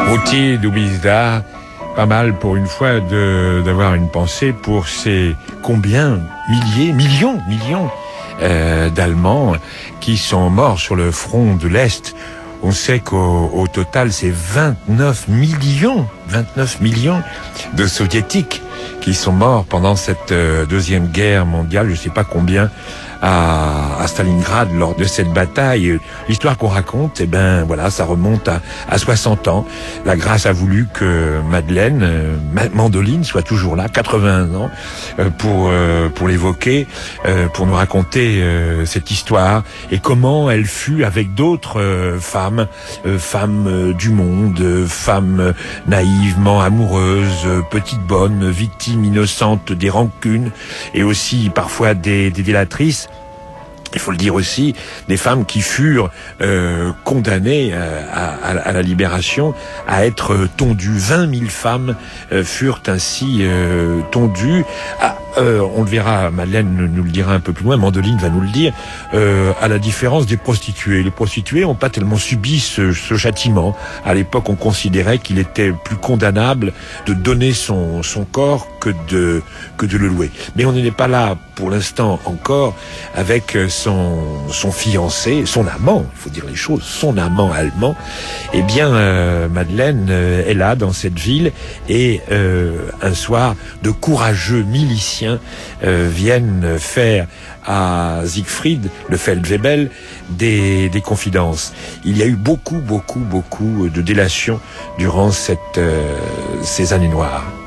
Routier d'Ubizda, pas mal pour une fois d'avoir une pensée pour ces combien millions d'Allemands qui sont morts sur le front de l'Est. On sait qu'au total, c'est 29 millions de Soviétiques qui sont morts pendant cette deuxième guerre mondiale. Je ne sais pas combien à Stalingrad lors de cette bataille. L'histoire qu'on raconte, voilà, ça remonte à 60 ans. La grâce a voulu que Madeleine Mandoline soit toujours là, 81 ans, pour l'évoquer, pour nous raconter cette histoire et comment elle fut avec d'autres femmes du monde, femmes naïvement amoureuses, petites bonnes, victimes innocentes des rancunes et aussi parfois des délatrices. Il faut le dire aussi, des femmes qui furent condamnées à la libération, à être tondues. 20 000 femmes furent ainsi tondues. On le verra, Madeleine nous le dira un peu plus loin, Mandoline va nous le dire, à la différence des prostituées. Les prostituées n'ont pas tellement subi ce châtiment. À l'époque, on considérait qu'il était plus condamnable de donner son corps que de le louer. Mais on n'est pas là pour l'instant encore avec son fiancé, son amant, il faut dire les choses, son amant allemand. Eh bien, Madeleine est là dans cette ville et un soir, de courageux miliciens viennent faire à Siegfried, le Feldwebel, des confidences. Il y a eu beaucoup de délations durant ces années noires.